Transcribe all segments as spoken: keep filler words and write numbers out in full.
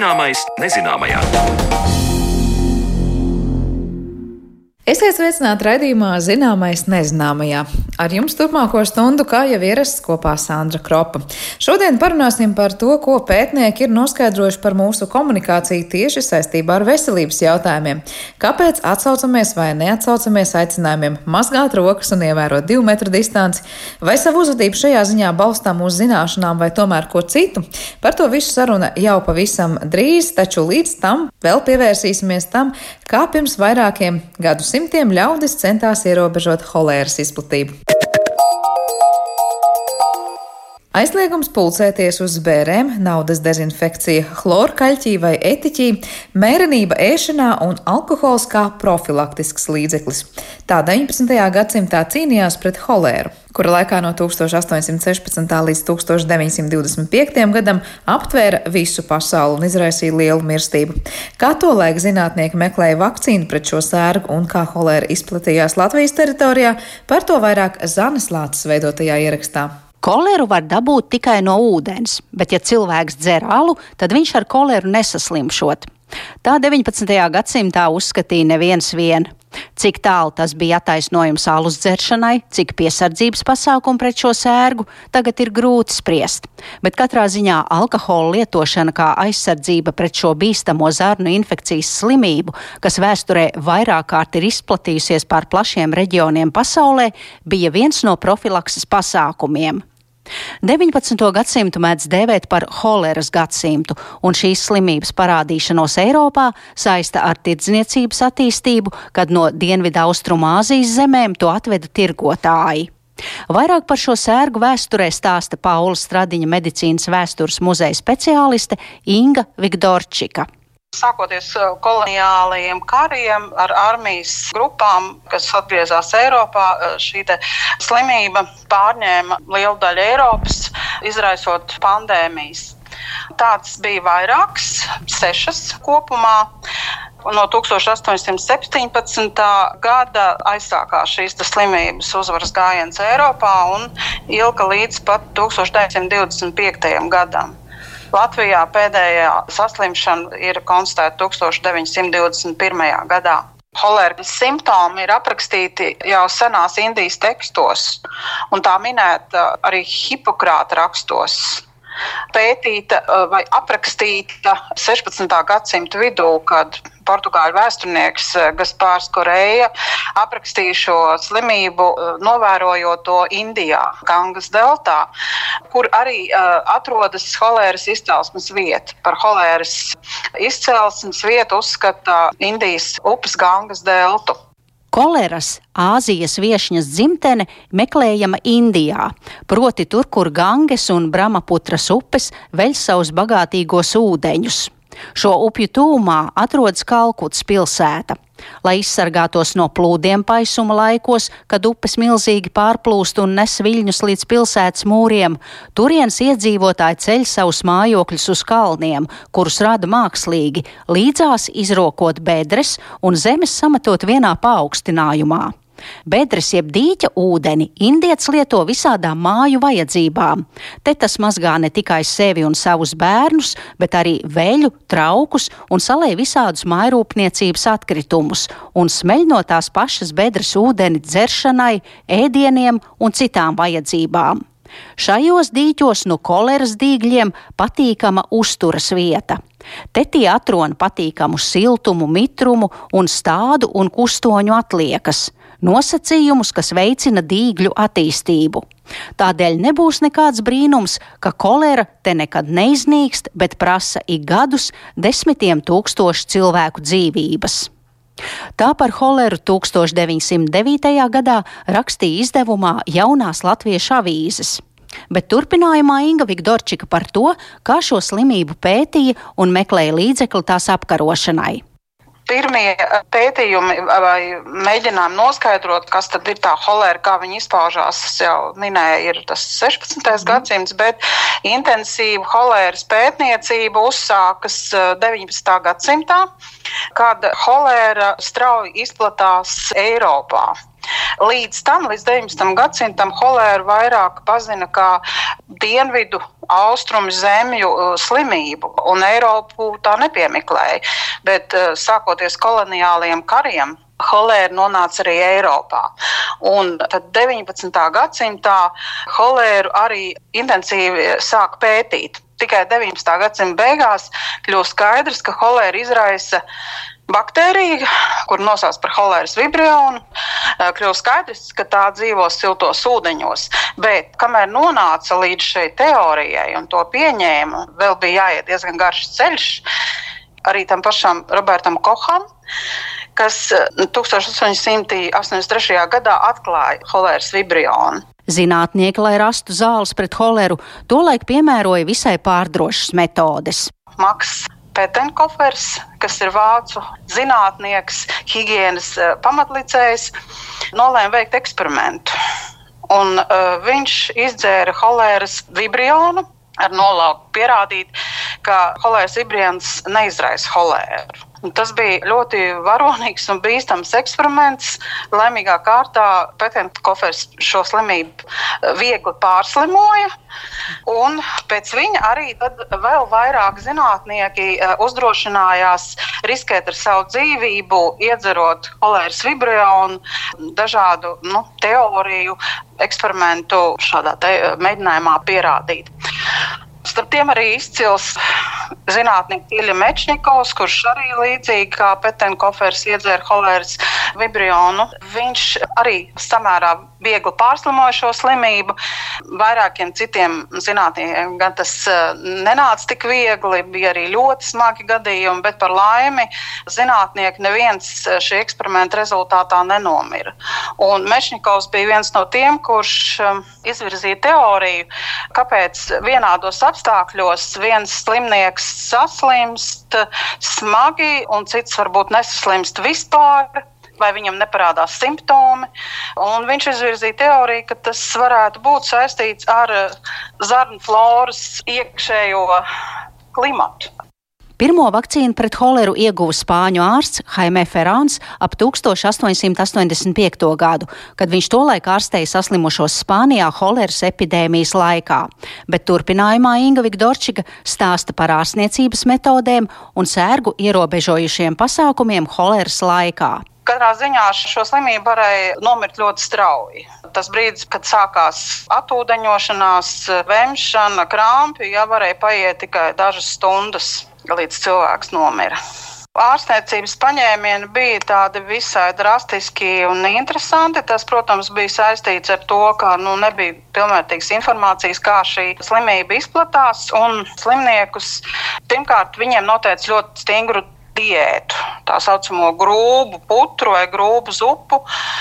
Zināmais nezināmajā. Esiet sveicināti raidījumā Zināmais nezināmajā. Ar jums turpmāko stundu, kā jau ierasts, kopā Sandra Kropa. Šodien parunāsim par to, ko pētnieki ir noskaidrojuši par mūsu komunikāciju tieši saistībā ar veselības jautājumiem. Kāpēc atsaucamies vai neatsaucamies aicinājumiem mazgāt rokas un ievērot divu metru distanci? Vai savu uzvedību šajā ziņā balstām uz zināšanām vai tomēr ko citu? Par to visu saruna jau pavisam drīz, taču līdz tam vēl pievērsīsimies tam, kā pirms vairākiem gadus simtiem ļaudis centās ierobežot holēras izplatību. Aizliegums pulcēties uz bērēm, naudas dezinfekcija, chlorkaļķī vai etiķī, mērenība ēšanā un alkohols kā profilaktisks līdzeklis. Tā deviņpadsmitajā gadsimtā cīnījās pret holēru, kura laikā no tūkstoš astoņsimt sešpadsmitā līdz tūkstoš deviņsimt divdesmit piektajam gadam aptvēra visu pasauli un izraisīja lielu mirstību. Kā tolaik zinātnieki meklēja vakcīnu pret šo sērgu un kā holēra izplatījās Latvijas teritorijā, par to vairāk Zanes Lāces veidotajā ierakstā. Koleru var dabūt tikai no ūdens, bet ja cilvēks dzer alu, tad viņš ar koleru nesaslimšot. Tā deviņpadsmitajā gadsimtā uzskatīja neviens vien. Cik tālu tas bija attaisnojums alus dzeršanai, cik piesardzības pasākumu pret šo sērgu, tagad ir grūti spriest. Bet katrā ziņā alkohola lietošana kā aizsardzība pret šo bīstamo zarnu infekcijas slimību, kas vēsturē vairāk kārt ir izplatījusies pār plašiem reģioniem pasaulē, bija viens no profilakses pasākumiem. deviņpadsmito gadsimtu mēdz dēvēt par holēras gadsimtu, un šīs slimības parādīšanos Eiropā saista ar tirdzniecības attīstību, kad no Dienvidu Austrumāzijas zemēm to atveda tirgotāji. Vairāk par šo sērgu vēsturē stāsta Paula Stradiņa medicīnas vēstures muzeja speciāliste Inga Vigdorčika. Sākoties koloniālajiem kariem ar armijas grupām, kas atgriezās Eiropā, šī te slimība pārņēma lielu daļu Eiropas, izraisot pandēmijas. Tāds bija vairāks, sešas kopumā. No tūkstoš astoņsimt septiņpadsmitā gada aizsākās šīs slimības uzvaras gājiens Eiropā un ilga līdz pat tūkstoš deviņsimt divdesmit piektajam gadam. Latvijā pēdējā saslimšana ir konstatēta tūkstoš deviņsimt divdesmit pirmajā gadā. Holēras simptomi ir aprakstīti jau senās Indijas tekstos, un tā minēta arī Hipokrata rakstos. Pētīta vai aprakstīta sešpadsmitā gadsimta vidū, kad portugāļu vēsturnieks Gaspārs Koreja aprakstīja šo slimību, novērojot to Indijā, Gangas deltā, kur arī uh, atrodas holēras izcelsmes vieta. Par holēras izcelsmes vietu uzskata Indijas upes Gangas deltu. Koleras, Āzijas viešņas dzimtene, meklējama Indijā, proti tur, kur Ganges un Brahmaputras upes veļ savus bagātīgos ūdeņus. Šo upju tūmā atrodas Kalkutas pilsēta. Lai izsargātos no plūdiem paisuma laikos, kad upes milzīgi pārplūst un nes viļņus līdz pilsētas mūriem, turienes iedzīvotāji ceļ savus mājokļus uz kalniem, kurus rada mākslīgi, līdzās izrokot bedres un zemes sametot vienā paaugstinājumā. Bedres jeb dīķa ūdeni indietis lieto visādām māju vajadzībām. Te tas mazgā ne tikai sevi un savus bērnus, bet arī veļu, traukus un salej visādus mājrūpniecības atkritumus un smeļ no tās pašas bedres ūdeni dzeršanai, ēdieniem un citām vajadzībām. Šajos dīķos no koleras dīgļiem patīkama uzturas vieta. Te tie atrona patīkamu siltumu, mitrumu un stādu un kustoņu atliekas. Nosacījumus, kas veicina dīgļu attīstību. Tādēļ nebūs nekāds brīnums, ka kolera te nekad neiznīkst, bet prasa ik gadus desmitiem tūkstošu cilvēku dzīvības. Tā par holeru tūkstoš deviņsimt devītajā gadā rakstīja izdevumā Jaunās latviešu avīzes. Bet turpinājumā Inga Vigdorčika par to, kā šo slimību pētīja un meklēja līdzekli tās apkarošanai. Pirmie pētījumi vai mēģinājumi noskaidrot, kas tad ir tā holēra, kā viņa izpaužās, jau minēja, ir tas sešpadsmitais gadsimts, bet intensīva holēras pētniecība uzsākas deviņpadsmitā gadsimtā, kad holēra strauji izplatās Eiropā. Līdz tam, līdz deviņpadsmitam gadsimtam, holēru vairāk pazina kā dienvidu austrumu zemju slimību, un Eiropu tā nepiemeklēja. Bet sākoties koloniāliem kariem, holēra nonāca arī Eiropā. Un tad deviņpadsmitā gadsimtā holēru arī intensīvi sāk pētīt. Tikai deviņpadsmitā gadsimta beigās kļūst skaidrs, ka holēra izraisa baktērija, kur nosauc par holēras vibrionu, kļūst skaidrs, ka tā dzīvo siltos ūdeņos. Bet, kamēr nonāca līdz šai teorijai un to pieņēma, vēl bija jāiet diezgan garš ceļš, arī tam pašam Robertam Kocham, kas tūkstoš astoņi simti astoņdesmit trešajā gadā atklāja holēras vibrionu. Zinātnieki, lai rastu zāles pret holeru, tolaik piemēroja visai pārdrošas metodes. Maks Petenkofers, kas ir vācu zinātnieks, higienas pamatlicējs, nolēma veikt eksperimentu. Un uh, viņš izdzēra holēras vibrionu ar nolūku pierādīt, ka holēras vibrions neizraisa holēru. Tas bija ļoti varonīgs un bīstams eksperiments. Laimīgā kārtā Petenkofers šo slimību viegli pārslimoja, un pēc viņa arī tad vēl vairāk zinātnieki uzdrošinājās riskēt ar savu dzīvību, iedzerot holēras vibrionu, dažādu nu, teoriju, eksperimentu šādā te mēģinājumā pierādīt. Starp tiem arī izcils zinātnieks Ilja Mečņikovs, kurš arī līdzīgi kā Petenkofers iedzēra holēras vibrionu. Viņš arī samērā viegli pārslimoja šo slimību. Vairākiem citiem zinātniekiem gan tas nenāca tik viegli, bija arī ļoti smagi gadījumi, bet par laimi zinātnieki neviens šī eksperimenta rezultātā nenomira. Un Mečņikovs bija viens no tiem, kurš izvirzīja teoriju, kāpēc vienādos apstākļos viens slimnieks saslimst smagi un cits varbūt nesaslimst vispār, vai viņam neparādās simptomi. Un viņš izvirzīja teoriju, ka tas varētu būt saistīts ar zarnu floras iekšējo klimatu. Pirmo vakcīnu pret holeru ieguva spāņu ārsts Jaime Ferrāns ap tūkstoš astoņi simti astoņdesmit piekto gadu, kad viņš tolaik ārstēja saslimušos Spānijā holeras epidēmijas laikā. Bet turpinājumā Inga Vigdorčiga stāsta par ārstniecības metodēm un sērgu ierobežojušiem pasākumiem holeras laikā. Katrā ziņā šo slimību varēja nomirt ļoti strauji. Tas brīdis, kad sākās atūdeņošanās, vemšana, krampi, jā, varēja paiet tikai dažas stundas, līdz cilvēks nomira. Ārstniecības paņēmieni bija tādi visai drastiski un interesanti. Tas, protams, bija saistīts ar to, ka nu, nebija pilnvērtīgas informācijas, kā šī slimība izplatās, un slimniekus pirmkārt viņiem noteica ļoti stingru diētu, tā saucamo grūbu putru vai grūbu zupu,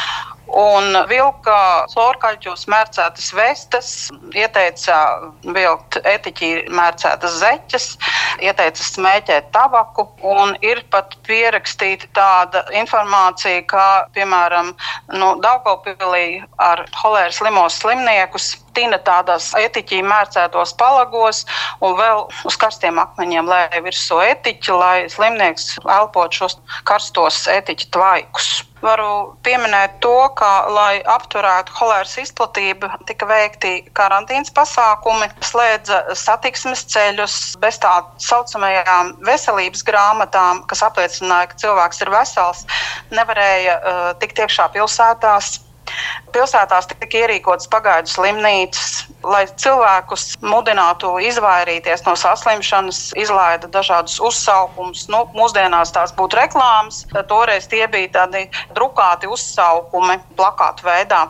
un vilka chlorkaļķos mērcētas vestes, ieteica vilkt etiķī mērcētas zeķes, ieteica smēķēt tabaku, un ir pat pierakstīta tāda informācija, kā, piemēram, nu, Daugavpilī ar holēras slimos slimniekus tina tādās etiķī mērcētos palagos un vēl uz karstiem akmeņiem lēja virsū etiķi, lai slimnieks elpot šos karstos etiķi tvaikus. Varu pieminēt to, ka, lai apturētu holēras izplatību, tika veikti karantīnas pasākumi, slēdza satiksmes ceļus bez tā saucamajām veselības grāmatām, kas apliecināja, ka cilvēks ir vesels, nevarēja uh, tikt iekšā pilsētās. Pilsētās tika ierīkotas pagaidu slimnīcas, lai cilvēkus mudinātu izvairīties no saslimšanas, izlaida dažādus uzsaukumus. Nu, mūsdienās tās būtu reklāmas, toreiz tie bija tādi drukāti uzsaukumi plakātu veidā.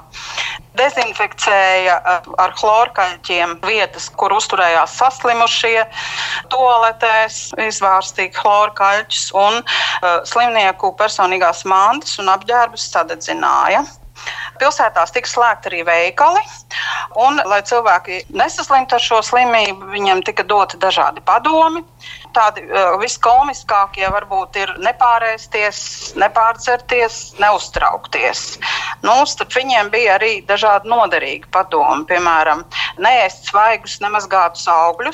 Dezinfekcēja ar chlorkaļķiem vietas, kur uzturējās saslimušie, toaletēs izvārstīja chlorkaļķus un uh, slimnieku personīgās mantas un apģērbus sadedzināja. Pilsētās tika slēgti arī veikali, un, lai cilvēki nesaslimtu ar šo slimību, viņiem tika doti dažādi padomi. Tādi uh, viskomiskākie varbūt ir nepārēsties, nepārcerties, neuztraukties. Nu, starp viņiem bija arī dažādi noderīgi padomi, piemēram, neēst svaigus, nemazgātus augļus,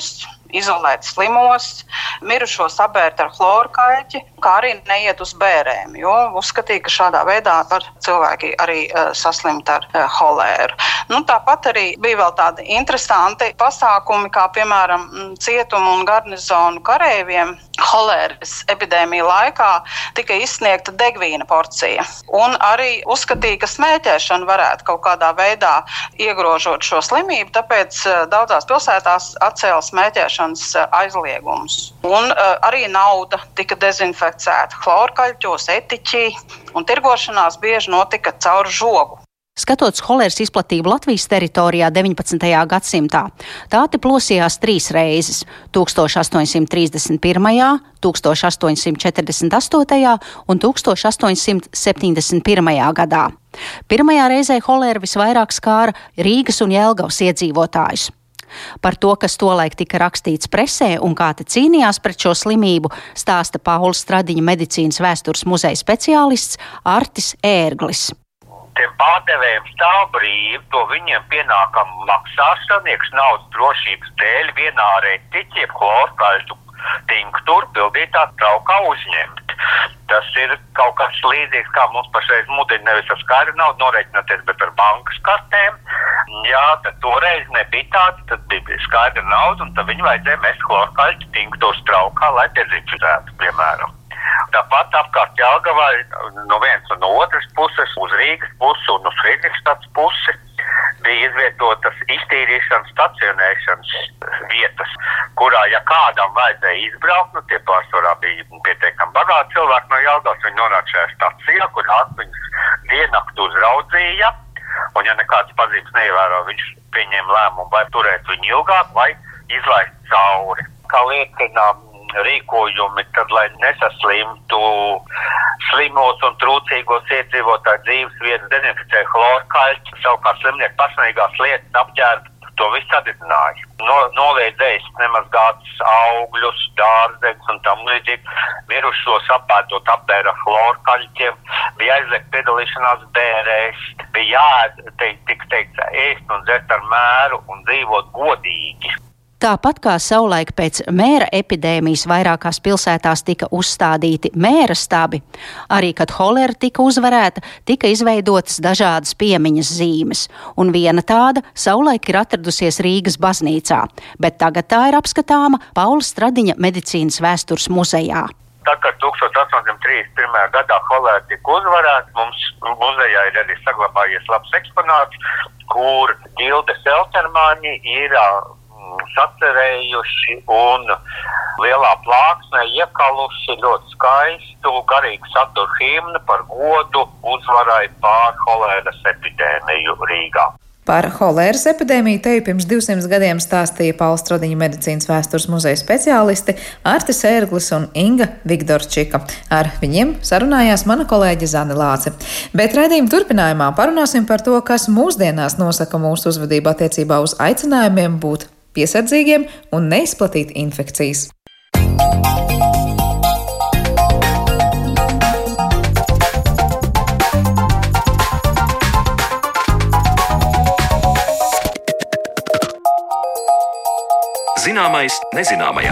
izolēt slimos, mirušo sabērt ar chlorkaļķi, kā arī neiet uz bērēm, jo uzskatīja, ka šādā veidā var cilvēki arī uh, saslimt ar uh, holēru. Nu, tāpat arī bija vēl tādi interesanti pasākumi, kā piemēram cietumu un garnizonu kareiviem holēras epidēmija laikā tika izsniegta degvīna porcija. Un arī uzskatīja, ka smēķēšana varētu kaut kādā veidā iegrožot šo slimību, tāpēc daudzās pilsētās atcēla smēķēšanas aizliegumus. Un uh, arī nauda tika dezinficēta chlorkaļķos, etiķī, un tirgošanās bieži notika caur žogu. Skatoties holēras izplatību Latvijas teritorijā deviņpadsmitajā gadsimtā, tā te plosījās trīs reizes – tūkstoš astoņsimt trīsdesmit pirmajā, tūkstoš astoņsimt četrdesmit astotajā un tūkstoš astoņsimt septiņdesmit pirmajā gadā. Pirmajā reizē holēra visvairāk skāra Rīgas un Jelgavas iedzīvotājus. Par to, kas tolaik tika rakstīts presē un kā te cīnījās pret šo slimību, stāsta Pauls Stradiņa medicīnas vēstures muzeja speciālists Artis Ērglis. Tiem pārdevējiem stāv brīvi, to viņiem pienākam maksāšanieks naudas drošības dēļ vienā retiķi, jeb chlorkaļķu tinktūru pildītā traukā uzņemt. Tas ir kaut kas līdzīgs, kā mums pašreiz mudina nevis ar skaidru naudu norēķināties, bet ar bankas kartēm. Jā, tad toreiz nebija tāda, tad bija skaidra nauda, un tad viņi vajadzēja mest chlorkaļķu tinktūras traukā, lai dezinficētu, piemēram. Tāpat apkārt Jelgavai no vienas un no otras puses, uz Rīgas pusi un uz Friedrichstadas pusi bija izvietotas iztīrīšanas, stacionēšanas vietas, kurā, ja kādam vajadzēja izbraukt, nu tie pārsvarā bija pietiekami bagāti cilvēki no Jelgavas, viņi nonāk šajā stacijā, kur viņus diennakti uzraudzīja, un ja nekādas pazīmes neievēro, viņš pieņēma lēmumu vai turēt viņu ilgāk, vai izlaist cauri. Kā liecina rīkojumi, tad, lai nesaslimtu slimos un trūcīgos iedzīvotāju dzīves vietas, dezinficēja chlorkaļķi, savukārt slimnieku personīgās lietas apģērba to visu sadedzināja. No, noliedz ēst nemazgātus augļus, dārzeņus un tam līdzīgi. Mirušos apēdot apbēra chlorkaļķiem, bija aizliegta piedalīšanās bērēs, bija jāēd, teikt, tik teikt, ēst un dzert ar mēru un dzīvot godīgi. Tāpat kā savulaik pēc mēra epidēmijas vairākās pilsētās tika uzstādīti mēra stabi, arī, kad holēra tika uzvarēta, tika izveidotas dažādas piemiņas zīmes, un viena tāda savulaik ir atradusies Rīgas baznīcā, bet tagad tā ir apskatāma Paula Stradiņa medicīnas vēstures muzejā. Tā kā tūkstoš astoņsimt trīsdesmit pirmajā gadā holēra tika uzvarēta, mums muzejā ir arī saglabājies labs eksponāts, kur Gildes Eltermaņi ir sacerējuši un lielā plāksnē iekaluši ļoti skaistu, garīgu saturu himnu par godu uzvarai pār holēras epidēmiju Rīgā. Par holēras epidēmiju te pirms divsimt gadiem stāstīja Paula Stradiņa medicīnas vēstures muzeja speciālisti Artis Ērglis un Inga Vigdorčika. Ar viņiem sarunājās mana kolēģe Zane Lāce. Bet raidījuma turpinājumā parunāsim par to, kas mūsdienās nosaka mūsu uzvedību attiecībā uz aicinājumiem būt piesardzīgiem un neizplatīt infekcijas. Zināmais nezināmajā.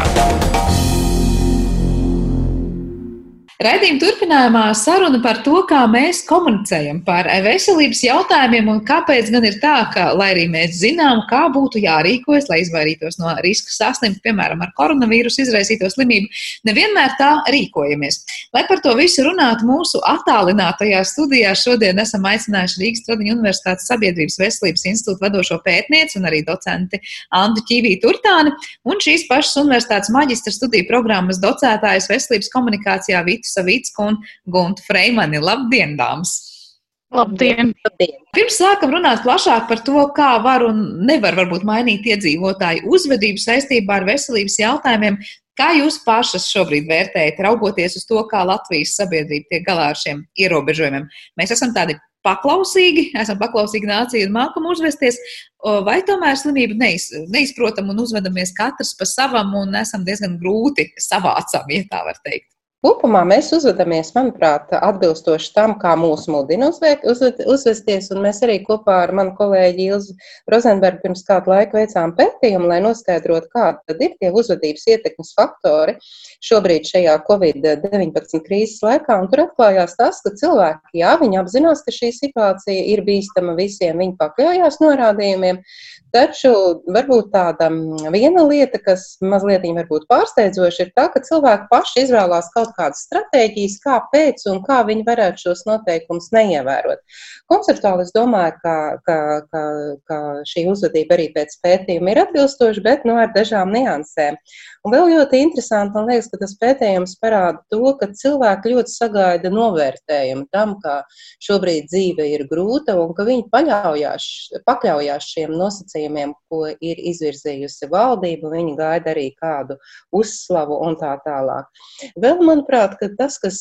Raidījuma turpinājumā saruna par to, kā mēs komunicējam par veselības jautājumiem un kāpēc gan ir tā, ka, lai arī mēs zinām, kā būtu jārīkojas, lai izvairītos no riska saslimt, piemēram, ar koronavīrusu izraisīto slimību, nevienmēr tā rīkojamies. Lai par to visu runātu mūsu attālinātajā studijā, šodien esam aicinājuši Rīgas Stradiņa Universitātes Sabiedrības veselības institūta vadošo pētnieci un arī docenti Andu Ķīvī-Turtāni un šīs pašas universitātes maģistra studiju programmas docētājas veselības komunikācijā Vitu Savicku un Guntu Freimani. Labdien, dāmas! Labdien! Labdien! Pirms sākam runāt plašāk par to, kā var un nevar varbūt mainīt iedzīvotāju uzvedību saistībā ar veselības jautājumiem, kā jūs pašas šobrīd vērtējat, raugoties uz to, kā Latvijas sabiedrība tiek galā ar šiem ierobežojumiem? Mēs esam tādi paklausīgi, esam paklausīgi nācija un mākam uzvesties, vai tomēr slimību neiz, neizprotam un uzvedamies katrs pa savam un esam diezgan grūti savācam, ja tā var teikt? Kopumā mēs uzvedamies, manuprāt, atbilstoši tam, kā mūs mudina uzvesties, un mēs arī kopā ar manu kolēģi Ilzi Rozenbergu pirms kādu laiku veicām pētījumu, lai noskaidrotu, kādi tad ir tie uzvedības ietekmes faktori šobrīd šajā covid deviņpadsmit krīzes laikā, un tur atklājās tas, ka cilvēki, jā, viņi apzinās, ka šī situācija ir bīstama visiem, viņi pakļaujās norādījumiem, taču varbūt tāda viena lieta, kas mazliet varbūt pārsteidzoši, ir tā, ka cilvēki paši izvēlās kaut kādas stratēģijas, kāpēc un kā viņi varētu šos noteikumus neievērot. Konceptuāli es domāju, ka, ka, ka, ka šī uzvedība arī pēc pētījuma ir atbilstoša, bet nu, ar dažām niansēm. Un vēl ļoti interesanti, man liekas, ka tas pētījums parāda to, ka cilvēki ļoti sagaida novērtējumu tam, ka šobrīd dzīve ir grūta un ka viņi paļaujās, pakļaujās šiem nosacījumiem, ko ir izvirzījusi valdība, viņi gaida arī kādu uzslavu un tā tālāk. Vēl, manuprāt, ka tas, kas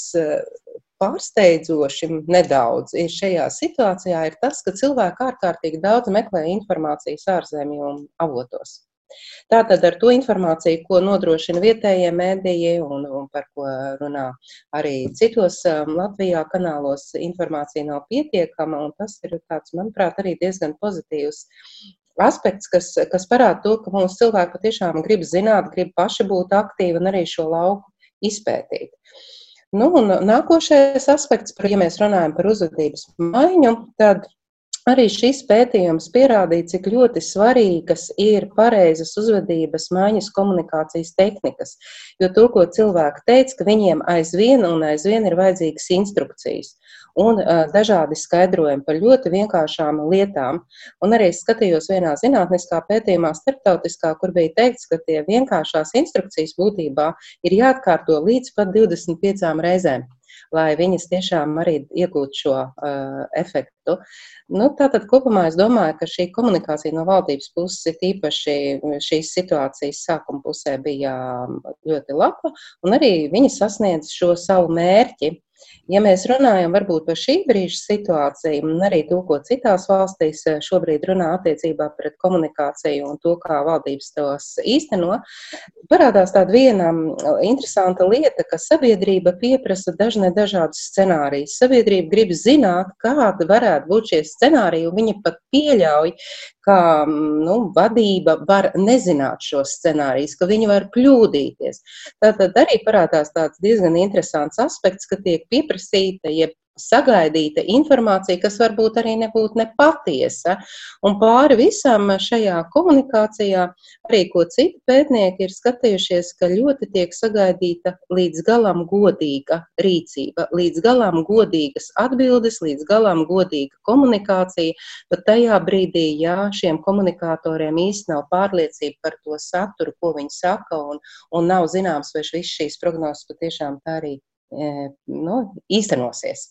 pārsteidzoši nedaudz ir šajā situācijā, ir tas, ka cilvēki ārkārtīgi daudz meklē informācijas ārzemju avotos. Tātad ar to informāciju, ko nodrošina vietējie mēdīji un, un par ko runā arī citos um, Latvijā kanālos, informācija nav pietiekama, un tas ir tāds, manuprāt, arī diezgan pozitīvs aspekts, kas, kas parāda to, ka mūsu cilvēki patiešām grib zināt, grib paši būt aktīvi un arī šo lauku izpētīt. Nu, un nākošais aspekts, par, ja mēs runājam par uzvedības maiņu, tad arī šis pētījums pierādīja, cik ļoti svarīgas ir pareizas uzvedības maiņas komunikācijas tehnikas, jo to, ko cilvēki teica, ka viņiem aizvien un aizvien ir vajadzīgas instrukcijas un uh, dažādi skaidrojumi par ļoti vienkāršām lietām. Un arī skatījos vienā zinātniskā pētījumā starptautiskā, kur bija teikts, ka tie vienkāršās instrukcijas būtībā ir jāatkārto līdz pat divdesmit piecām reizēm, lai viņas tiešām arī iegūtu šo uh, efektu. Nu, tātad kopumā es domāju, ka šī komunikācija no valdības puses ir īpaši šīs situācijas sākuma pusē bija ļoti laba, un arī viņi sasniedz šo savu mērķi. Ja mēs runājam varbūt par šī brīža situāciju un arī to, ko citās valstīs šobrīd runā attiecībā pret komunikāciju un to, kā valdības tos īsteno, parādās tāda viena interesanta lieta, ka sabiedrība pieprasa dažne dažādus scenārijus. Sabiedrība grib zināt, kāda varētu būt šie scenāriji, un viņi pat pieļauj, ka nu, vadība var nezināt šos scenārijus, ka viņi var kļūdīties. Tātad arī parādās tāds diezgan interesants aspekts, ka tiek pieprasīta, jeb sagaidīta informācija, kas varbūt arī nebūtu nepatiesa. Un pāri visam šajā komunikācijā arī, ko citi pētnieki ir skatījušies, ka ļoti tiek sagaidīta līdz galam godīga rīcība, līdz galam godīgas atbildes, līdz galam godīga komunikācija, pat tajā brīdī, ja šiem komunikatoriem īsti nav pārliecība par to saturu, ko viņi saka, un, un nav zināms, vai viss šīs prognozes patiešām tā arī e, nu, īstenosies.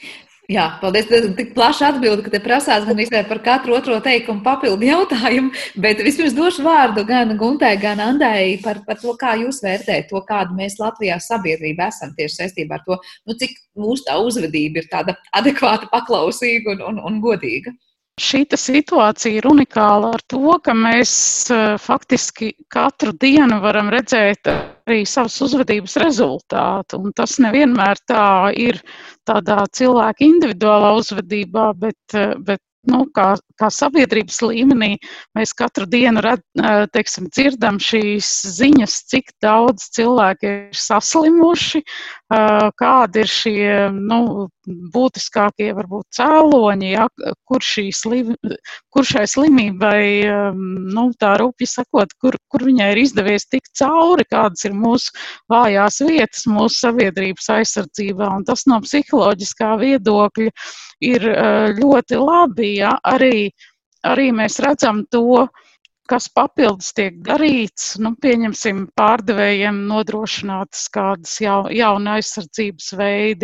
Jā, paldies. Tik plaša atbilde, ka te prasās gan visai par katru otro teikumu papildu jautājumu, bet vispirms došu vārdu gan Guntai, gan Andai par, par to, kā jūs vērtējat to, kādu mēs Latvijā sabiedrība esam tieši saistībā ar to, nu, cik mūsu tā uzvedība ir tāda adekvāta, paklausīga un, un, un godīga. Šīta situācija ir unikāla ar to, ka mēs faktiski katru dienu varam redzēt arī savas uzvedības rezultātu, un tas nevienmēr tā ir tādā cilvēka individuālā uzvedībā, bet, bet nu, kā, kā sabiedrības līmenī mēs katru dienu red, teiksim, dzirdam šīs ziņas, cik daudz cilvēki ir saslimuši, kādi ir šie nu, būtiskākie varbūt cēloņi, ja, kur, slim, kur šai slimībai, nu, tā rupji sakot, kur, kur viņai ir izdevies tikt cauri, kādas ir mūsu vājās vietas mūsu sabiedrības aizsardzībā, un tas no psiholoģiskā viedokļa ir ļoti labi, ja, arī, arī mēs redzam to, kas papildus tiek darīts, nu, pieņemsim, pārdevējiem nodrošinātas kādas jau, jauna aizsardzības veidi,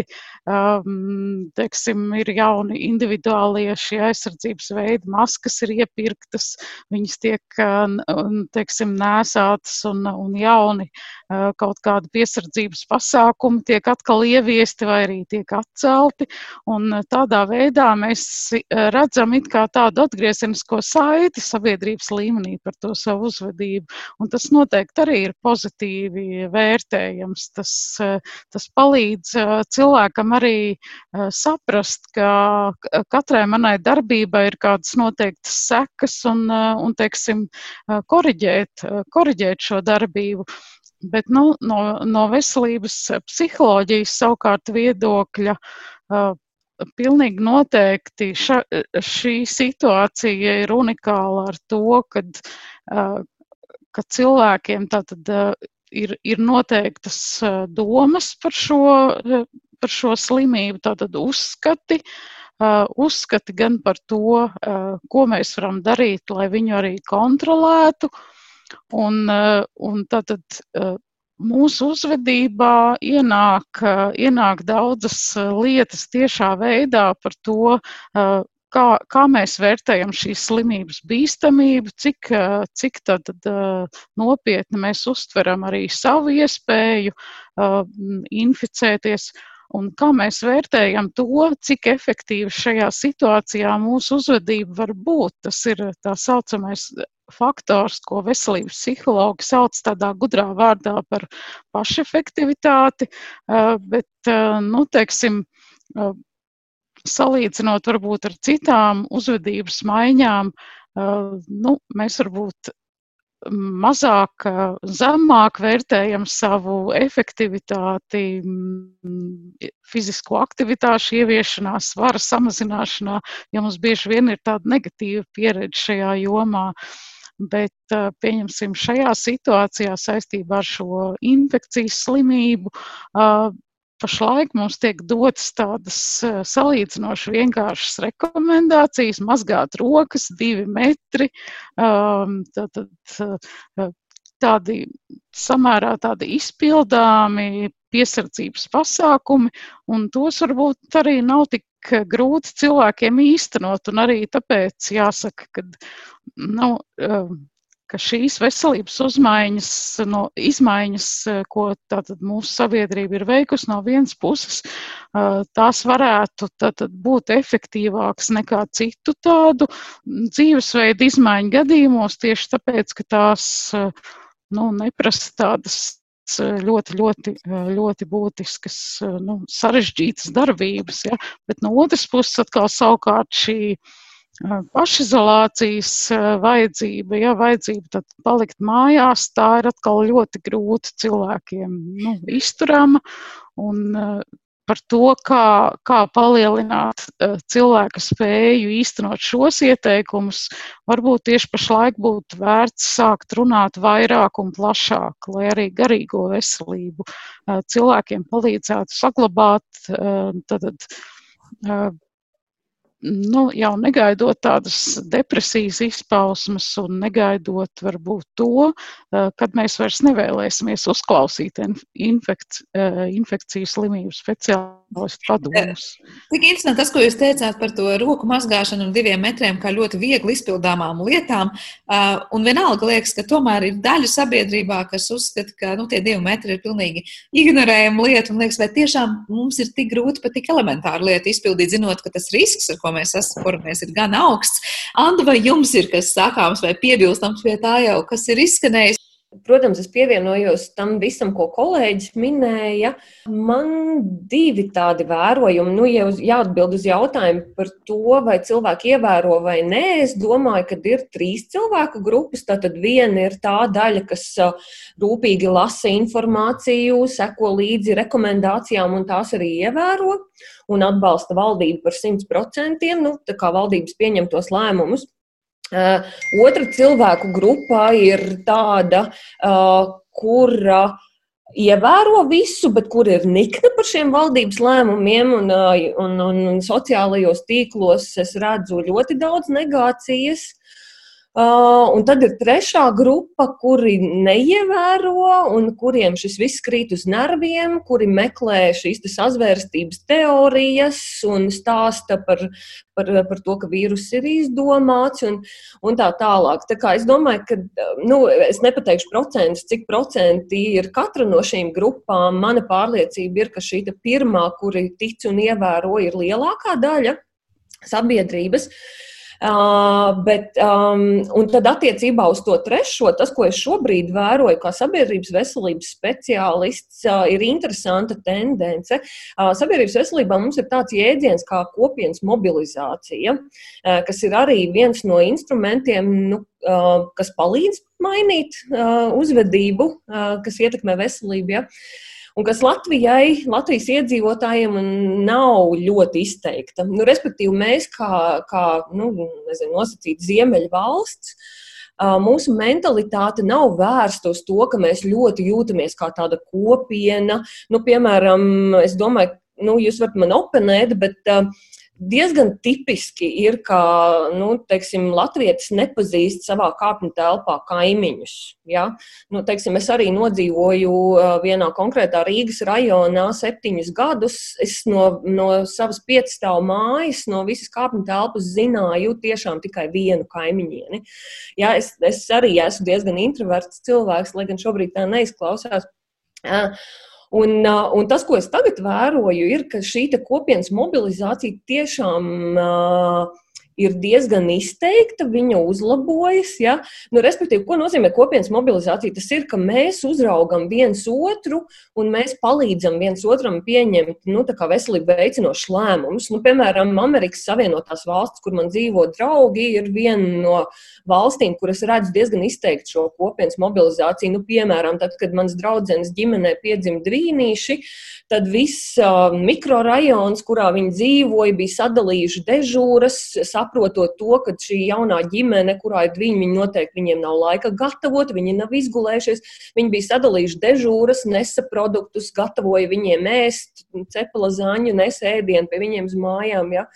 um, teiksim, ir jauni individuālie šie aizsardzības veidi, maskas ir iepirktas, viņas tiek, teiksim, nēsātas un, un jauni uh, kaut kādi piesardzības pasākumi tiek atkal ieviesti vai arī tiek atcelti, un tādā veidā mēs redzam it kā tādu atgriezenisko saiti sabiedrības līmenī. līmenī par to savu uzvedību. Un tas noteikti arī ir pozitīvi vērtējams. Tas, tas palīdz cilvēkam arī saprast, ka katrai manai darbībai ir kādas noteiktas sekas un, un teiksim, koriģēt, koriģēt šo darbību. Bet nu, no, no veselības psiholoģijas savukārt viedokļa uh, pilnīgi noteikti ša, šī situācija ir unikāla ar to, kad, uh, ka cilvēkiem tātad uh, ir, ir noteiktas uh, domas par šo, uh, par šo slimību, tātad uzskati, uh, uzskati gan par to, uh, ko mēs varam darīt, lai viņu arī kontrolētu. Un, un tātad mūsu uzvedībā ienāk, ienāk daudzas lietas tiešā veidā par to, kā, kā mēs vērtējam šīs slimības bīstamību, cik, cik tātad nopietni mēs uztveram arī savu iespēju inficēties. Un kā mēs vērtējam to, cik efektīvi šajā situācijā mūsu uzvedība var būt. Tas ir tā saucamais faktors, ko veselības psihologi sauc tādā gudrā vārdā par pašefektivitāti, bet, nu, teiksim, salīdzinot varbūt ar citām uzvedības maiņām, nu, mēs varbūt mazāk, zemāk vērtējam savu efektivitāti fizisko aktivitāšu ieviešanā, svara samazināšanā, jo mums bieži vien ir tāda negatīva pieredze šajā jomā. Bet, pieņemsim, šajā situācijā saistībā ar šo infekcijas slimību, pašlaik mums tiek dotas tādas salīdzinoši vienkāršas rekomendācijas, mazgāt rokas, divi metri, tātad, tādi samērā tādi izpildāmi piesardzības pasākumi, un tos varbūt arī nav tik grūti cilvēkiem īstenot, un arī tāpēc jāsaka, ka, nu, ka šīs veselības uzmaiņas, no, izmaiņas, ko tātad mūsu sabiedrība ir veikusi no vienas puses, tās varētu tātad būt efektīvākas nekā citu tādu dzīvesveidu izmaiņu gadījumos, tieši tāpēc, ka tās, nu, neprasa tādas ļoti, ļoti, ļoti būtiskas, nu, sarežģītas darbības, ja? Bet no otras puses atkal savukārt šī pašizolācijas vajadzība, ja vajadzība tad palikt mājās, tā ir atkal ļoti grūti cilvēkiem, nu, izturama, un par to, kā, kā palielināt cilvēka spēju īstenot šos ieteikumus, varbūt tieši pašlaik būtu vērts sākt runāt vairāk un plašāk, lai arī garīgo veselību cilvēkiem palīdzētu saglabāt, tad, nu, jau negaidot tādas depresijas izpausmes un negaidot varbūt to, kad mēs vairs nevēlēsimies uzklausīt infekci, infekciju slimību speciālistu padomus. Tik interesanti tas, ko jūs teicāt par to roku mazgāšanu un diviem metriem, kā ļoti viegli izpildāmām lietām, un vienalga liekas, ka tomēr ir daļa sabiedrībā, kas uzskata, ka, nu, tie divi metri ir pilnīgi ignorējama lieta, un liekas, vai tiešām mums ir tik grūti pat tik elementāru lietu izpildīt, zinot, ka tas risks, ar ko mēs saskaramies, ir gan augsts. Anda, vai jums ir kas sakāms vai piebilstams pie tā jau, kas ir izskanējis? Protams, es pievienojos tam visam, ko kolēģis minēja. Man divi tādi vērojumi, nu, ja uz, jāatbild uz jautājumu par to, vai cilvēki ievēro vai nē, es domāju, ka ir trīs cilvēku grupas. Tātad viena ir tā daļa, kas rūpīgi lasa informāciju, seko līdzi rekomendācijām un tās arī ievēro un atbalsta valdību par simt procentiem, nu, tā kā valdības pieņemtos lēmumus. Uh, otra cilvēku grupa ir tāda, uh, kura ievēro visu, bet kur ir nikna par šiem valdības lēmumiem, un, uh, un, un, un sociālajos tīklos es redzu ļoti daudz negācijas. Uh, un tad ir trešā grupa, kuri neievēro un kuriem šis viss krīt uz nerviem, kuri meklē šīs sazvērstības teorijas un stāsta par, par, par to, ka vīrus ir izdomāts un, un tā tālāk. Tā kā es domāju, ka, nu, es nepateikšu procentus, cik procenti ir katra no šīm grupām. Mana pārliecība ir, ka šī pirmā, kuri tic un ievēro, ir lielākā daļa sabiedrības. Uh, bet, um, un tad attiecībā uz to trešo, tas, ko es šobrīd vēroju kā sabiedrības veselības speciālists, uh, ir interesanta tendence. Uh, sabiedrības veselībā mums ir tāds jēdziens kā kopienas mobilizācija, uh, kas ir arī viens no instrumentiem, nu, uh, kas palīdz mainīt uh, uzvedību, uh, kas ietekmē veselību. Ja? Un kas Latvijai, Latvijas iedzīvotājiem nav ļoti izteikta. Nu, respektīvi, mēs kā, kā nu, nezinu, nosacīt ziemeļu valsts, mūsu mentalitāte nav vērsta uz to, ka mēs ļoti jūtamies kā tāda kopiena. Nu, piemēram, es domāju, nu, jūs varat man oponēt, bet uh, diezgan tipiski ir, ka, nu, teiksim, latvietis nepazīst savā kāpņu telpā kaimiņus. Ja? Nu, teiksim, es arī nodzīvoju vienā konkrētā Rīgas rajonā septiņus gadus. Es no, no savas piecstāvu mājas, no visas kāpņu telpas zināju tiešām tikai vienu kaimiņieni. Ja? Es, es arī esmu diezgan introverts cilvēks, lai gan šobrīd tā neizklausās. Un, un tas, ko es tagad vēroju, ir, ka šī kopienas mobilizācija tiešām uh, ir diezgan izteikta, viņa uzlabojas. Ja? Nu, respektīvi, ko nozīmē kopienas mobilizācija? Tas ir, ka mēs uzraugam viens otru un mēs palīdzam viens otram pieņemt, nu, tā kā veselību veicinošus lēmumus. Nu, piemēram, Amerikas Savienotās valstis, kur man dzīvo draugi, ir viena no valstīm, kuras redz diezgan izteikti šo kopienas mobilizāciju. Nu, piemēram, tad, kad mans draudzenes ģimenē piedzima dvīnīši, tad viss uh, mikrorajons, kurā viņi dzīvoja, bija sadalījuši dežūras, saprotot to, ka šī jaunā ģimene, kurā ir dviņi, viņi noteikti viņiem nav laika gatavot, viņi nav izgulējušies, viņi bija sadalījuši dežūras, nesa produktus, gatavoja viņiem ēst, cepa lazāņu, nesa ēdienu pie viņiem uz mājām, ja.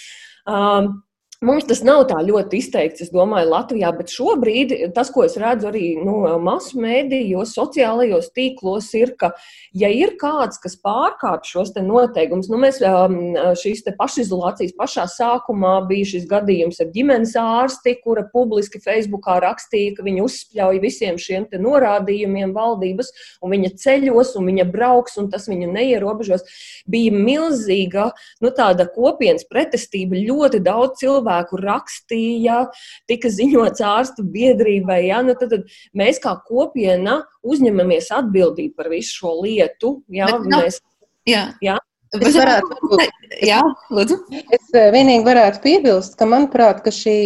Um, Mums tas nav tā ļoti izteikts, es domāju, Latvijā, bet šobrīd tas, ko es redzu arī nu, masu mēdījos, sociālajos tīklos, ir, ka, ja ir kāds, kas pārkāp šos te noteikumus, nu, mēs šīs te pašizolācijas pašā sākumā bija šis gadījums ar ģimenes ārsti, kura publiski Facebookā rakstīja, ka viņa uzspļauj visiem šiem te norādījumiem valdības, un viņa ceļos, un viņa brauks, un tas viņu neierobežos. Bija milzīga, nu, tāda kopienas pretestība, ļoti daudz cilvēku cilvēku rakstīja, tika ziņots ārstu biedrībai. Ja? Nu, tad, tad mēs kā kopiena uzņemamies atbildību par visu šo lietu. Ja? Bet, no, mēs, jā. Ja? Es varētu, jā, lūdzu. Es vienīgi varētu piebilst, ka, manuprāt, ka šī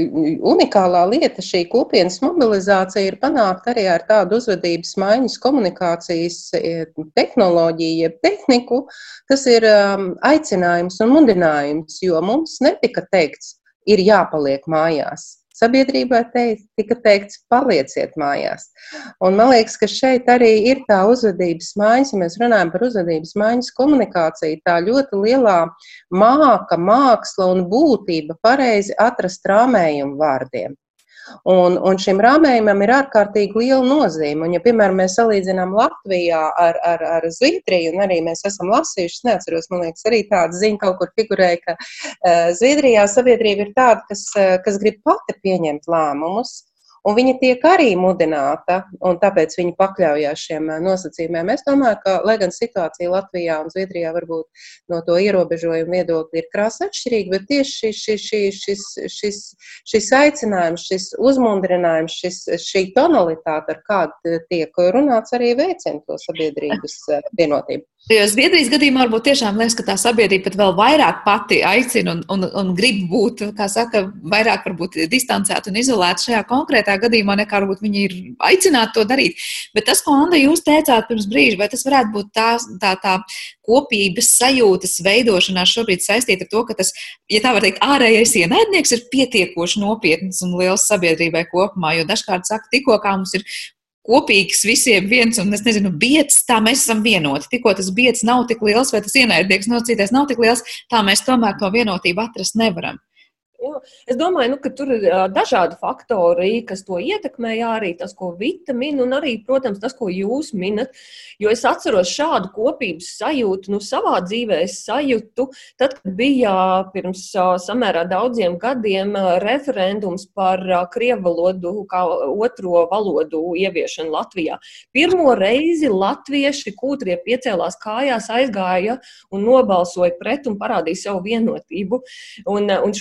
unikālā lieta, šī kopienas mobilizācija ir panākt arī ar tādu uzvedības maiņas komunikācijas tehnoloģiju, tehniku, kas ir um, aicinājums un mudinājums, jo mums netika teikts, ir jāpaliek mājās. Sabiedrībā teikt, tika teikts, palieciet mājās. Un man liekas, ka šeit arī ir tā uzvedības maiņas, ja mēs runājam par uzvedības maiņas komunikāciju, tā ļoti lielā māka, māksla un būtība pareizi atrast rāmējumu vārdiem. Un, un šim rāmējumam ir ārkārtīgi liela nozīme. Un, ja, piemēram, mēs salīdzinām Latvijā ar, ar, ar Zviedriju, un arī mēs esam lasījuši, neatceros, man liekas, arī tāda ziņa kaut kur figurēja, ka uh, Zviedrijā sabiedrība ir tāda, kas, uh, kas grib pati pieņemt lēmumus, un viņa tiek arī mudināta, un tāpēc viņa pakļaujās šiem nosacījumiem. Es domāju, ka, lai gan situācija Latvijā un Zviedrijā varbūt no to ierobežojumu viedokļa ir krāsa atšķirīga, bet tieši šis, šis, šis, šis, šis aicinājums, šis uzmundrinājums, šis, šī tonalitāte, ar kādu tiek runāts, arī veicina to sabiedrības vienotību. Jo Zviedrijas gadījumā varbūt tiešām liekas, ka tā sabiedrība pat vēl vairāk pati aicina un, un, un grib būt, kā saka, vairāk varbūt distancēta un izolēta šajā konkrētā gadījumā, nekā varbūt viņi ir aicināti to darīt. Bet tas, ko, Anda, jūs teicāt pirms brīža, vai tas varētu būt tā, tā, tā kopības sajūtas veidošanās šobrīd saistīta ar to, ka tas, ja tā var teikt, ārējais ienaidnieks ir pietiekoši nopietns un liels sabiedrībai kopumā, jo dažkārt saka, tikko kā mums ir kopīgs visiem viens, un es nezinu, biets, tā mēs esam vienoti. Tikko tas biets nav tik liels, vai tas ienaidnieks nocīties nav tik liels, tā mēs tomēr to vienotību atrast nevaram. Jā, es domāju, nu, ka tur ir dažādi faktori, kas to ietekmē, jā, arī tas, ko Vita min, un arī, protams, tas, ko jūs minat, jo es atceros šādu kopības sajūtu, nu, savā dzīvē es sajūtu, tad, kad bija pirms samērā daudziem gadiem referendums par krievu valodu kā otro valodu ieviešanu Latvijā. Pirmo reizi latvieši kūtrie piecēlās kājās, aizgāja un nobalsoja pret un parādīja savu vienotību. Un, un šobrīd notiek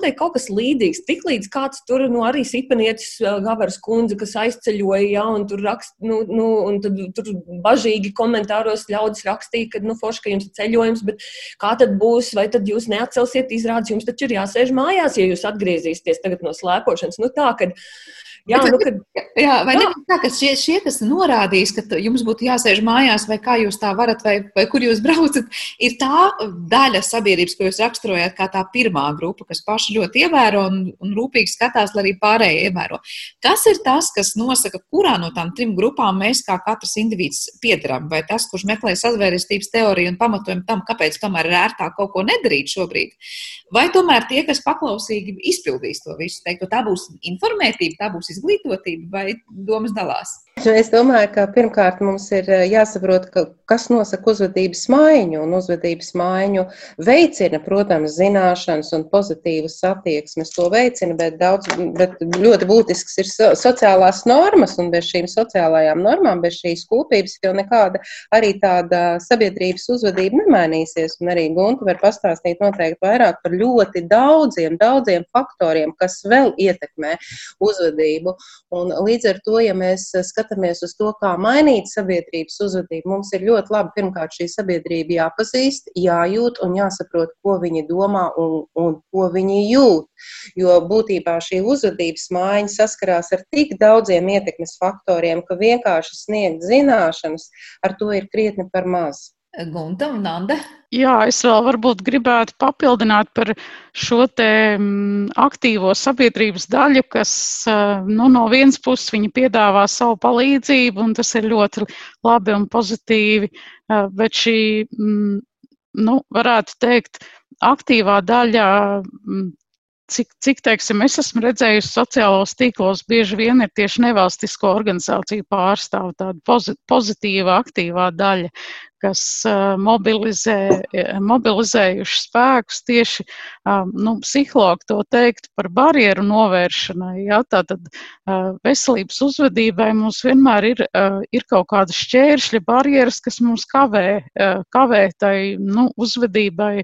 notiek kaut kas līdzīgs. Tiklīdz kāds tur, nu, arī Sipenietis Gavaras kundze, kas aizceļoja, ja, un tur rakst, nu, nu, un tad tur bažīgi komentāros ļaudis rakstīja, ka, nu, forši, ka jums ir ceļojums, bet kā tad būs, vai tad jūs neatcelsiet izrādes, jums taču ir jāsēž mājās, ja jūs atgriezīsieties tagad no slēpošanas. Nu, tā, kad Jā, bet, nu, kad, jā, vai jā. nebūtu tā, ka šie, šie, kas norādīs, ka jums būtu jāsēž mājās, vai kā jūs tā varat, vai, vai kur jūs braucat, ir tā daļa sabiedrības, ko jūs raksturojat kā tā pirmā grupa, kas paši ļoti ievēro un, un rūpīgi skatās, lai arī pārējie ievēro. Kas ir tas, kas nosaka, kurā no tām trim grupām mēs kā katrs individs piedaram? Vai tas, kurš meklē sazvērestības teoriju un pamatojumu tam, kāpēc tomēr ir ērtāk kaut ko nedarīt šobrīd? Vai tomēr tie, kas paklausīgi izpildīs to visu, teikt, tā būs informētība, tā būs izglītotība vai domas dalās? Es domāju, ka pirmkārt mums ir jāsaprot, ka, kas nosaka uzvedības maiņu, un uzvedības maiņu veicina, protams, zināšanas un pozitīvas attieksmes. To veicina, bet, daudz, bet ļoti būtisks ir so, sociālās normas, un bez šīm sociālajām normām, bez šīs kopības, jo nekāda arī tāda sabiedrības uzvedība nemainīsies. Un arī Gunta var pastāstīt noteikti vairāk par ļoti daudziem, daudziem faktoriem, kas vēl ietekmē uzvedību. Un līdz ar to, ja mēs skatāmies uz to, kā mainīt sabiedrības uzvedību, mums ir ļoti labi pirmkārt šī sabiedrība jāpazīst, jājūt un jāsaprot, ko viņi domā un, un ko viņi jūt. Jo būtībā šī uzvedības maiņa saskarās ar tik daudziem ietekmes faktoriem, ka vienkārši sniegt zināšanas ar to ir krietni par maz. Gunta un Nanda? Jā, es vēl varbūt gribētu papildināt par šo te m, aktīvo sabiedrības daļu, kas nu, no vienas puses viņi piedāvā savu palīdzību, un tas ir ļoti labi un pozitīvi, bet šī, m, nu, varētu teikt, aktīvā daļa, m, Cik, cik, teiksim, es esmu redzējusi sociālos tīklos, bieži vien ir tieši nevalstisko organizāciju pārstāv tāda pozitīva, aktīvā daļa, kas uh, mobilizē, mobilizējuši spēkus tieši, uh, nu, psihologi to teikt par barjeru novēršanai, ja, tātad uh, veselības uzvedībai mums vienmēr ir, uh, ir kaut kāda šķēršļa barjeras, kas mums kavē, uh, kavē tai, nu, uzvedībai,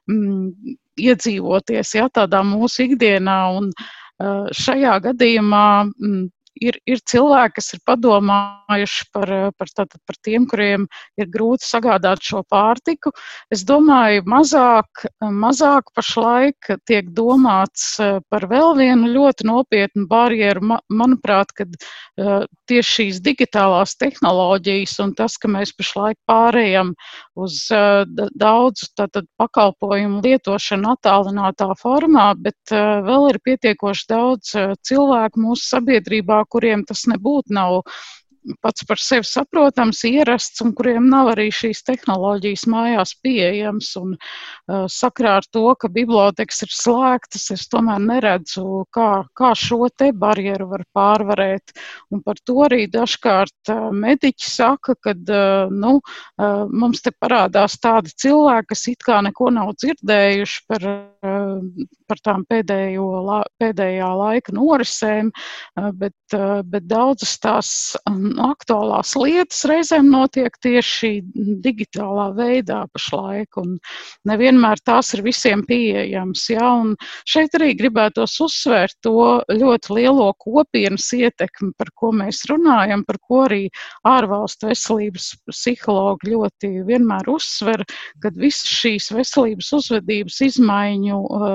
mm, iedzīvoties, ja, tādā mūsu ikdienā, un uh, šajā gadījumā mm, ir, ir cilvēki, kas ir padomājuši par, par, tātad, par tiem, kuriem ir grūti sagādāt šo pārtiku. Es domāju, mazāk, mazāk pašlaik tiek domāts par vēl vienu ļoti nopietnu barjeru. Ma, manuprāt, kad uh, tieši šīs digitālās tehnoloģijas un tas, ka mēs pašlaik pārējam uz uh, daudzu tātad, pakalpojumu lietošanu attālinātā formā, bet uh, vēl ir pietiekoši daudz uh, cilvēku mūsu sabiedrībā, kuriem tas nebūtu nav pats par sevi saprotams, ierasts un kuriem nav arī šīs tehnoloģijas mājās pieejams. Un uh, sakrā ar to, ka bibliotekas ir slēgtas, es tomēr neredzu, kā, kā šo te barjeru var pārvarēt. Un par to arī dažkārt uh, mediķi saka, ka uh, nu, uh, mums te parādās tādi cilvēki, kas it kā neko nav dzirdējuši par, uh, par tām pēdējo, la, pēdējā laika norisēm, uh, bet, uh, bet daudzas tās um, aktuālās lietas reizēm notiek tieši digitālā veidā pašlaik, un nevienmēr tās ir visiem pieejams. Ja? Un šeit arī gribētos uzsvērt to ļoti lielo kopienas ietekmi, par ko mēs runājam, par ko arī ārvalstu veselības psihologi ļoti vienmēr uzsver, kad visas šīs veselības uzvedības izmaiņu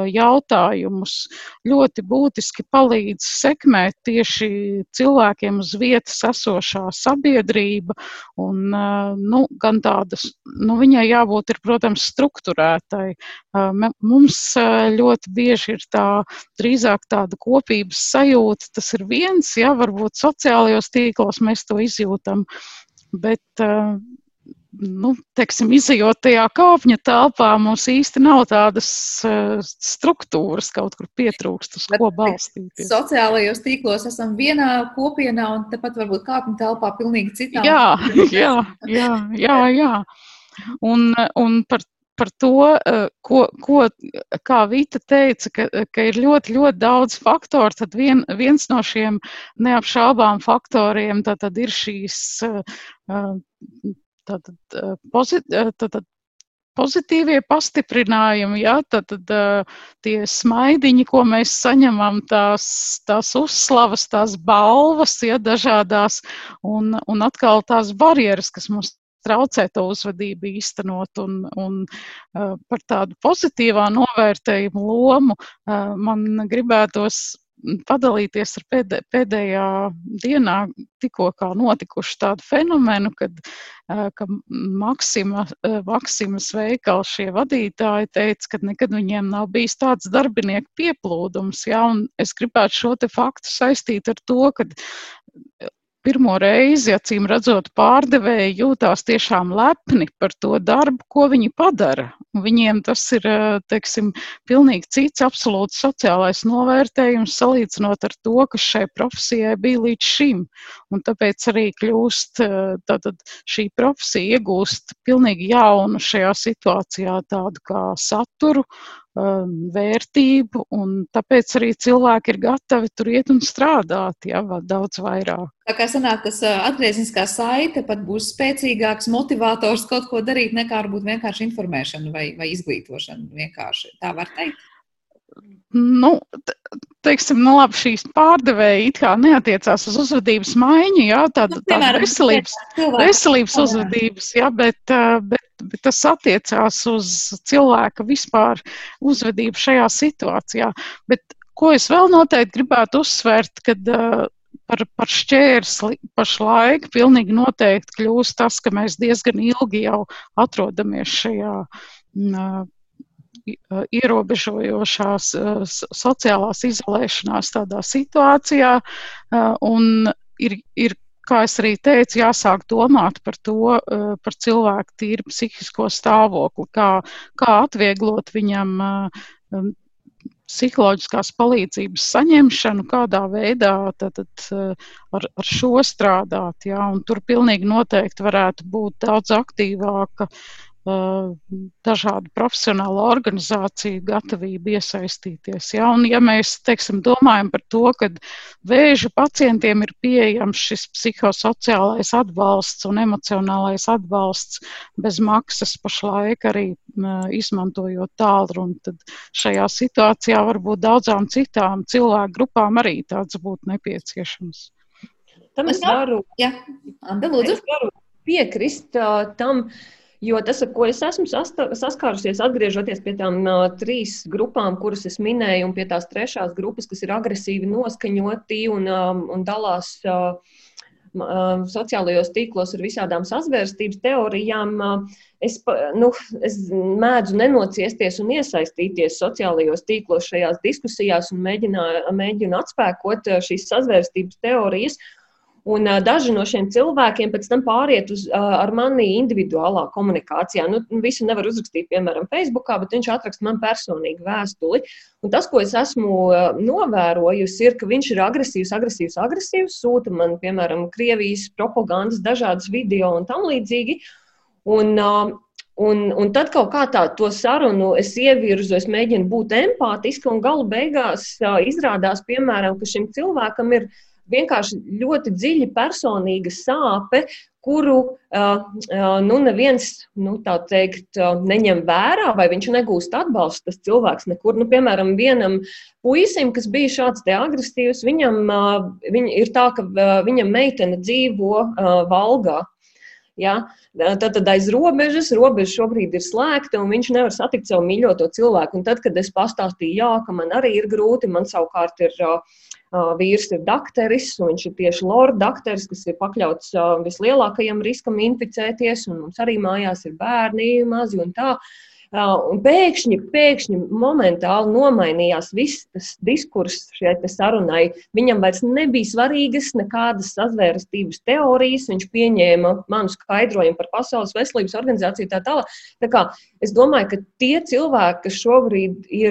jautājumus ļoti būtiski palīdz sekmēt tieši cilvēkiem uz vietas esošā sabiedrība, un, nu, gan tādas, nu, viņai jābūt ir, protams, strukturētai. Mums ļoti bieži ir tā, drīzāk tāda kopības sajūta, tas ir viens, jā, varbūt sociālajos tīklos mēs to izjūtam, bet, nu, teiksim, izejot tajā kāpņa telpā, mums īsti nav tādas uh, struktūras, kaut kur pietrūkst, uz ko balstīties. Sociālajos tīklos esam vienā kopienā un tepat varbūt kāpņa telpā pilnīgi citā. Jā, jā, jā, jā, jā. Un, un par, par to, uh, ko, ko, kā Vita teica, ka, ka ir ļoti, ļoti daudz faktoru, tad vien, viens no šiem neapšaubām faktoriem tad, tad ir šīs uh, Tātad, pozit, tātad pozitīvie pastiprinājumi, jā, tad, tad tie smaidiņi, ko mēs saņemam, tās, tās uzslavas, tās balvas, jā, dažādās, un, un atkal tās barjeras, kas mums traucē to uzvedību īstenot, un, un uh, par tādu pozitīvā novērtējumu lomu uh, man gribētos padalīties ar pēdē, pēdējā dienā tikko kā notikuši tādu fenomenu, kad uh, ka Maksima, uh, Maksimas veikala šie vadītāji teica, ka nekad viņiem nav bijis tāds darbinieku pieplūdums, jā, un es gribētu šo te faktu saistīt ar to, ka pirmo reizi, acīm redzot, pārdevēji jūtās tiešām lepni par to darbu, ko viņi padara. Viņiem tas ir, teiksim, pilnīgi cits absolūts sociālais novērtējums salīdzinot ar to, kas šai profesijai bija līdz šim. Un tāpēc arī kļūst, tātad šī profesija iegūst pilnīgi jaunu šajā situācijā tādu kā saturu, vērtību, un tāpēc arī cilvēki ir gatavi tur iet un strādāt, jā, daudz vairāk. Tā kā sanāk, tas atgriezniskā saite pat būs spēcīgāks motivators kaut ko darīt, nekā varbūt vienkārši informēšana vai, vai izglītošana vienkārši. Tā var teikt? Nu, teiksim, nu labi, šīs pārdevēji it kā neatiecās uz uzvedības maiņu, jā, tāda, tāda veselības, veselības uzvedības, jā, bet, bet, bet tas attiecās uz cilvēka vispār uzvedību šajā situācijā. Bet ko es vēl noteikti gribētu uzsvērt, kad par, par šķērsli pašlaik pilnīgi noteikti kļūst tas, ka mēs diezgan ilgi jau atrodamies šajā ierobežojošās sociālās izolēšanās tādā situācijā, un ir, ir, kā es arī teicu, jāsāk domāt par to, par cilvēku tīri psihisko stāvokli, kā, kā atvieglot viņam psiholoģiskās palīdzības saņemšanu, kādā veidā tātad ar, ar šo strādāt, jā, un tur pilnīgi noteikti varētu būt daudz aktīvāka dažādu profesionālu organizāciju gatavību iesaistīties. Ja? Un ja mēs, teiksim, domājam par to, ka vēža pacientiem ir pieejams šis psihosociālais atbalsts un emocionālais atbalsts bez maksas pašlaik arī izmantojot tālruni, tad šajā situācijā varbūt daudzām citām cilvēku grupām arī tāds būtu nepieciešams. Tam es varu, Jā, Anda, lūdzu. Es varu piekrist uh, tam, jo tas, ar ko es esmu saskārusies, atgriežoties pie tām uh, trīs grupām, kuras es minēju, un pie tās trešās grupas, kas ir agresīvi noskaņoti un, um, un dalās uh, uh, sociālajos tīklos ar visādām sazvērstības teorijām, uh, es, nu, es mēdzu nenociesties un iesaistīties sociālajos tīklos šajās diskusijās un mēģinu, mēģinu atspēkot šīs sazvērstības teorijas. Un uh, daži no šiem cilvēkiem pēc tam pāriet uz, uh, ar mani individuālā komunikācijā. Nu, visu nevar uzrakstīt, piemēram, Facebookā, bet viņš atraksta man personīgi vēstuli. Un tas, ko es esmu uh, novērojusi, ir, ka viņš ir agresīvs, agresīvs, agresīvs, sūta man, piemēram, Krievijas propagandas, dažādas video un tam līdzīgi. Un, uh, un, un tad kaut kā tā to sarunu es ievirzu, es mēģinu būt empātiska, un galu beigās uh, izrādās, piemēram, ka šim cilvēkam ir vienkārši ļoti dziļi personīga sāpe, kuru uh, uh, nu, neviens, nu, tā teikt, uh, neņem vērā, vai viņš negūst atbalstu, tas cilvēks nekur. Nu, piemēram, vienam puisim, kas bija šāds te agresīvs, viņam uh, viņ, ir tā, ka uh, viņam meitene dzīvo uh, Valgā. Ja? Tad, tad aiz robežas, robeža šobrīd ir slēgta, un viņš nevar satikt savu mīļoto cilvēku. Un tad, kad es pastāstīju, jā, ka man arī ir grūti, man savukārt ir uh, vīrs ir dakteris, un viņš ir tieši lord dakteris, kas ir pakļauts uh, vislielākajam riskam inficēties, un mums arī mājās ir bērni mazi un tā. Uh, un pēkšņi, pēkšņi momentāli nomainījās viss tas diskurss šai te sarunai. Viņam vairs nebija svarīgas nekādas sazvērstības teorijas, viņš pieņēma manu skaidrojumu par Pasaules veselības organizāciju tā tālāk. Tā kā es domāju, ka tie cilvēki, kas šobrīd ir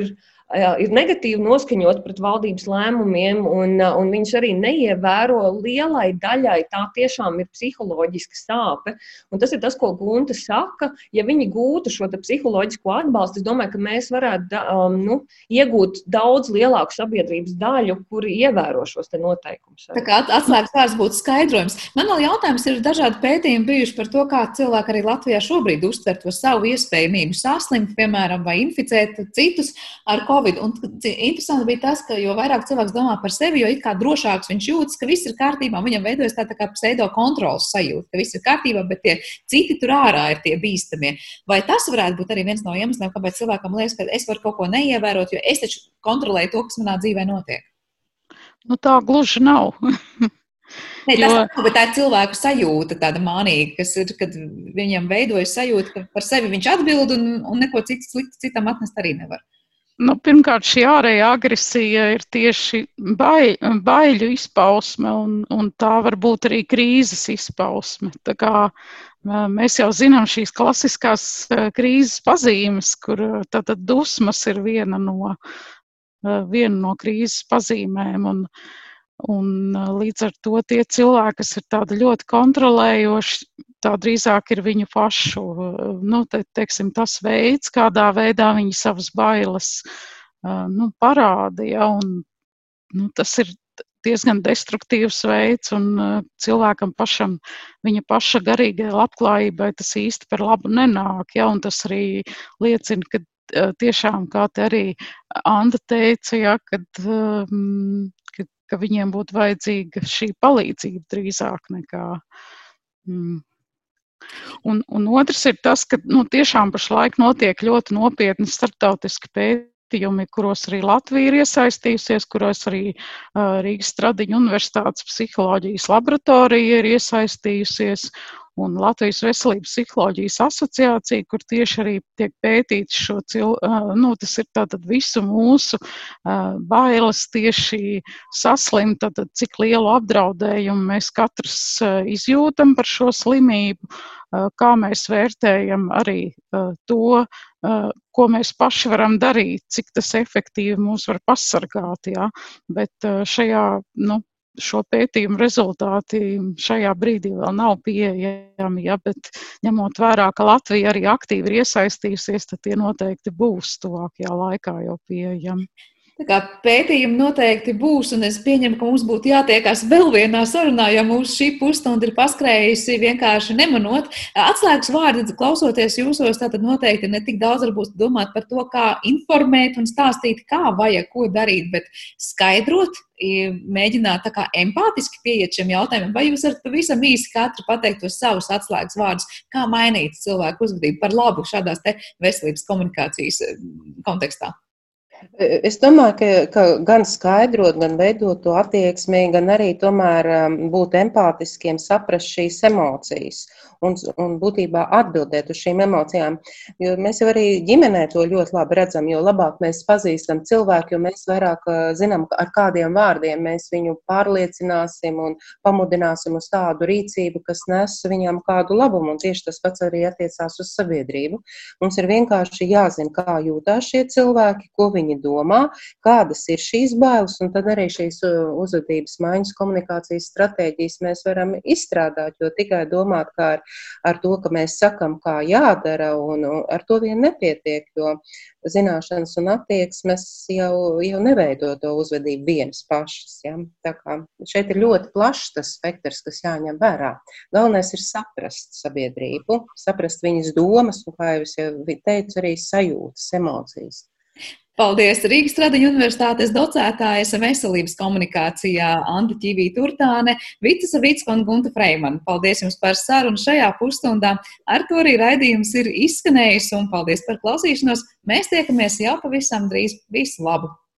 ir negatīvi noskaņot pret valdības lēmumiem, un, un viņš arī neievēro lielai daļai, tā tiešām ir psiholoģiska sāpe. Un tas ir tas, ko Gunta saka, ja viņi gūtu šo psiholoģisko atbalstu, es domāju, ka mēs varētu um, nu, iegūt daudz lielāku sabiedrības daļu, kuri ievēro šos te noteikumus. Tā kā atslēgas vārds būtu skaidrojums. Man vēl jautājums ir dažādi pētījumi bijuši par to, kā cilvēki arī Latvijā šobrīd uztver to savu iespējamību saslimt, piemēram, vai inficēt citus ar Covid. Un interesanti bija tas, ka jo vairāk cilvēks domā par sevi, jo it kā drošāks viņš jūtas, ka viss ir kārtībā, viņam veidojas tā, tā kā pseido kontrolas sajūta, ka viss ir kārtībā, bet tie citi tur ārā ir tie bīstamie. Vai tas varētu būt arī viens no iemesliem, kāpēc cilvēkam liekas, ka es varu kaut ko neievērot, jo es taču kontrolēju to, kas manā dzīvē notiek? Nu, tā gluži nav. Ne, tas nav, bet tā ir cilvēku sajūta, tāda mānīga, kas ir, kad viņam veidojas sajūta, ka par sevi viņš atbild un, un neko citu sliktu citam atnest arī nevar. Nu, pirmkārt, šī ārējā agresija ir tieši bai, baiļu izpausme, un, un tā var būt arī krīzes izpausme. Tā kā mēs jau zinām šīs klasiskās krīzes pazīmes, kur tātad dusmas ir viena no, viena no krīzes pazīmēm, un, un līdz ar to tie cilvēki, kas ir tādi ļoti kontrolējoši, tā drīzāk ir viņu pašu, nu, te, teiksim, tas veids, kādā veidā viņi savas bailes nu, parāda, ja, un nu, tas ir diezgan destruktīvs veids, un cilvēkam pašam, viņa paša garīgai labklājībai tas īsti par labu nenāk, ja, un tas arī liecina, ka tiešām, kā te arī Anda teica, ja, kad, ka, ka viņiem būtu vajadzīga šī palīdzība drīzāk nekā. Mm. Un, un otrs ir tas, ka nu, tiešām pašlaik notiek ļoti nopietni starptautiski pētījumi, kuros arī Latvija ir iesaistījusies, kuros arī uh, Rīgas Stradiņu universitātes psiholoģijas laboratorija ir iesaistījusies, un Latvijas veselības psiholoģijas asociācija, kur tieši arī tiek pētīts šo cilvēku, nu, tas ir tātad visu mūsu uh, bailes tieši saslimt, tātad cik lielu apdraudējumu mēs katrs uh, izjūtam par šo slimību, uh, kā mēs vērtējam arī uh, to, uh, ko mēs paši varam darīt, cik tas efektīvi mūs var pasargāt, jā, bet uh, šajā, nu, šo pētījumu rezultāti šajā brīdī vēl nav pieejami, ja, bet ņemot vērā, ka Latvija arī aktīvi ir iesaistījusies, tad tie noteikti būs tuvākajā laikā jau pieejami. Tā kā pētījumi noteikti būs, un es pieņemu, ka mums būtu jātiekās vēl vienā sarunā, jo mūsu šī pusstunda ir paskrējusi vienkārši nemanot. Atslēgas vārdi, klausoties jūsos, tātad noteikti ne tik daudz varbūt domāt par to, kā informēt un stāstīt, kā vajag, ko darīt, bet skaidrot, mēģināt tā kā empātiski pieiet šiem jautājumiem. Vai jūs varat pavisam īsi katru pateikt tos savus atslēgas vārdus, kā mainīt cilvēku uzvedību par labu šādās te veselības komunikācijas kontekstā? Es domāju, ka, ka gan skaidrot, gan veidot to attieksmi, gan arī tomēr būt empātiskiem, saprast šīs emocijas un, un būtībā atbildēt uz šīm emocijām. Jo mēs jau arī ģimenē to ļoti labi redzam, jo labāk mēs pazīstam cilvēku, jo mēs vairāk zinām, ar kādiem vārdiem mēs viņu pārliecināsim un pamudināsim uz tādu rīcību, kas nes viņam kādu labumu. Un tieši tas pats arī attiecās uz sabiedrību. Mums ir vienkārši jāzina, kā jūtās šie cilvēki, ko viņi domā, kādas ir šīs bailes, un tad arī šīs uzvedības maiņas komunikācijas stratēģijas mēs varam izstrādāt, jo tikai domāt kā ar, ar to, ka mēs sakam, kā jādara, un, un ar to vien nepietiek, jo zināšanas un attieksmes jau, jau neveido to uzvedību vienas pašas. Ja? Tā kā šeit ir ļoti plašs tas spektrs, kas jāņem vērā. Galvenais ir saprast sabiedrību, saprast viņas domas, un, kā jau es jau teicu, arī sajūtas, emocijas. Paldies! Rīgas Stradiņu universitātes docētājas veselības komunikācijā Anda Ķivīte-Urtāne, Vita Savicka un Gunta Freimana. Paldies jums par sarunu šajā pusstundā. Ar to arī raidījums ir izskanējis, un paldies par klausīšanos. Mēs tiekamies jau pavisam drīz. Visu labu!